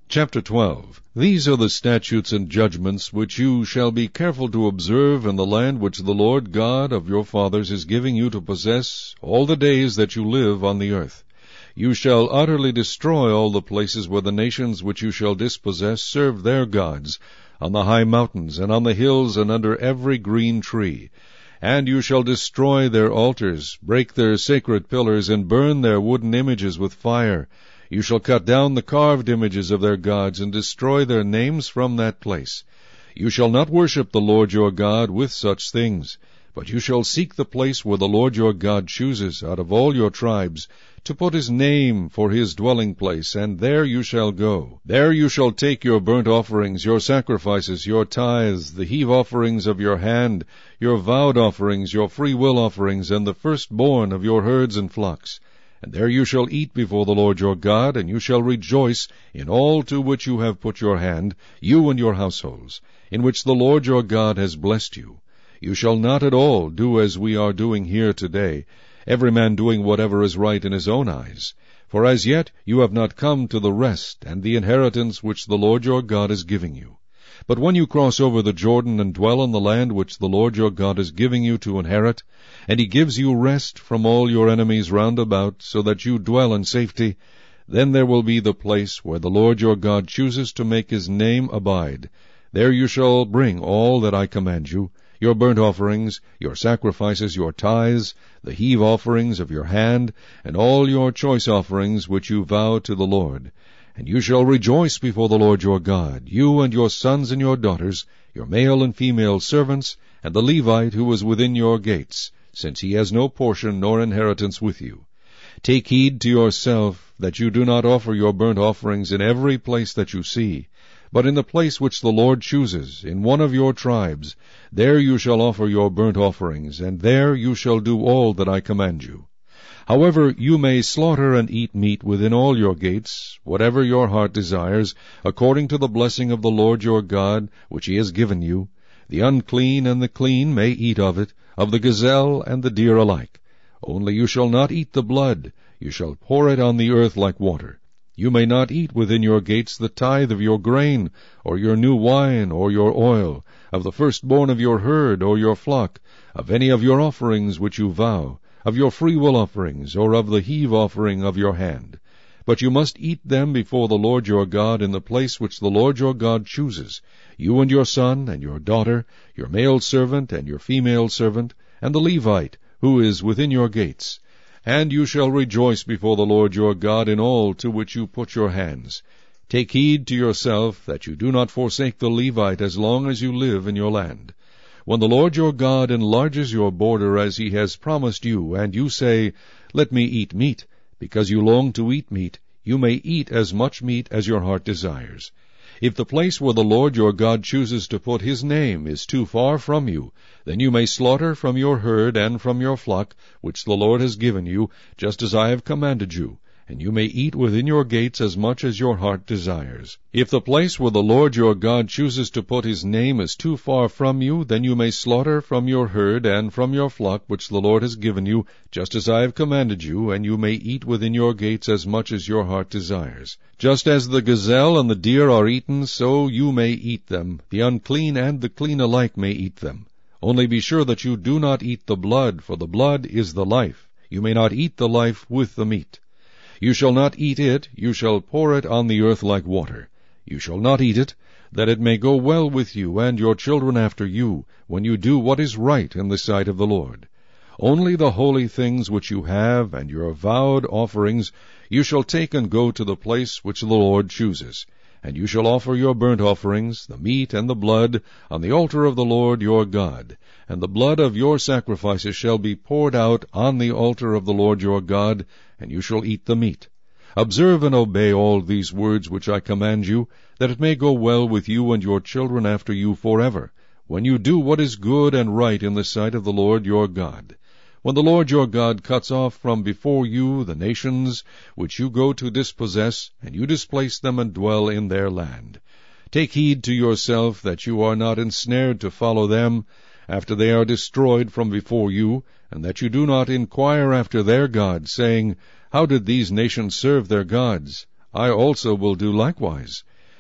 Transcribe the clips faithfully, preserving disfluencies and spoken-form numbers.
Chapter twelve. These are the statutes and judgments which you shall be careful to observe in the land which the Lord God of your fathers is giving you to possess all the days that you live on the earth. You shall utterly destroy all the places where the nations which you shall dispossess serve their gods, on the high mountains, and on the hills, and under every green tree. And you shall destroy their altars, break their sacred pillars, and burn their wooden images with fire. You shall cut down the carved images of their gods, and destroy their names from that place. You shall not worship the Lord your God with such things, but you shall seek the place where the Lord your God chooses out of all your tribes, to put his name for his dwelling place, and there you shall go. There you shall take your burnt offerings, your sacrifices, your tithes, the heave offerings of your hand, your vowed offerings, your freewill offerings, and the firstborn of your herds and flocks. And there you shall eat before the Lord your God, and you shall rejoice in all to which you have put your hand, you and your households, in which the Lord your God has blessed you. You shall not at all do as we are doing here today, every man doing whatever is right in his own eyes. For as yet you have not come to the rest and the inheritance which the Lord your God is giving you. But when you cross over the Jordan and dwell in the land which the Lord your God is giving you to inherit, and he gives you rest from all your enemies round about, so that you dwell in safety, then there will be the place where the Lord your God chooses to make his name abide. There you shall bring all that I command you, your burnt offerings, your sacrifices, your tithes, the heave offerings of your hand, and all your choice offerings which you vow to the Lord. And you shall rejoice before the Lord your God, you and your sons and your daughters, your male and female servants, and the Levite who is within your gates, since he has no portion nor inheritance with you. Take heed to yourself that you do not offer your burnt offerings in every place that you see, but in the place which the Lord chooses, in one of your tribes, there you shall offer your burnt offerings, and there you shall do all that I command you. However, you may slaughter and eat meat within all your gates, whatever your heart desires, according to the blessing of the Lord your God, which he has given you. The unclean and the clean may eat of it, of the gazelle and the deer alike. Only you shall not eat the blood, you shall pour it on the earth like water. You may not eat within your gates the tithe of your grain, or your new wine, or your oil, of the firstborn of your herd or your flock, of any of your offerings which you vow, of your freewill offerings, or of the heave offering of your hand. But you must eat them before the Lord your God in the place which the Lord your God chooses, you and your son and your daughter, your male servant and your female servant, and the Levite, who is within your gates. And you shall rejoice before the Lord your God in all to which you put your hands. Take heed to yourself that you do not forsake the Levite as long as you live in your land. When the Lord your God enlarges your border as he has promised you, and you say, Let me eat meat, because you long to eat meat, you may eat as much meat as your heart desires. If the place where the Lord your God chooses to put his name is too far from you, then you may slaughter from your herd and from your flock, which the Lord has given you, just as I have commanded you, and you may eat within your gates as much as your heart desires. If the place where the Lord your God chooses to put his name is too far from you, then you may slaughter from your herd and from your flock which the Lord has given you, just as I have commanded you, and you may eat within your gates as much as your heart desires. Just as the gazelle and the deer are eaten, so you may eat them. The unclean and the clean alike may eat them. Only be sure that you do not eat the blood, for the blood is the life. You may not eat the life with the meat. You shall not eat it, you shall pour it on the earth like water. You shall not eat it, that it may go well with you and your children after you, when you do what is right in the sight of the Lord. Only the holy things which you have, and your vowed offerings, you shall take and go to the place which the Lord chooses. And you shall offer your burnt offerings, the meat and the blood, on the altar of the Lord your God. And the blood of your sacrifices shall be poured out on the altar of the Lord your God, and you shall eat the meat. Observe and obey all these words which I command you, that it may go well with you and your children after you forever, when you do what is good and right in the sight of the Lord your God. When the Lord your God cuts off from before you the nations which you go to dispossess, and you displace them and dwell in their land. Take heed to yourself that you are not ensnared to follow them, after they are destroyed from before you, and that you do not inquire after their gods, saying, How did these nations serve their gods? I also will do likewise.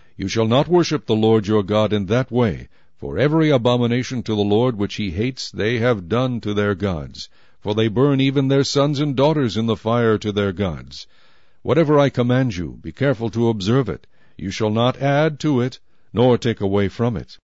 You shall not worship the Lord your God in that way, for every abomination to the Lord which he hates they have done to their gods, for they burn even their sons and daughters in the fire to their gods. Whatever I command you, be careful to observe it. You shall not add to it, nor take away from it.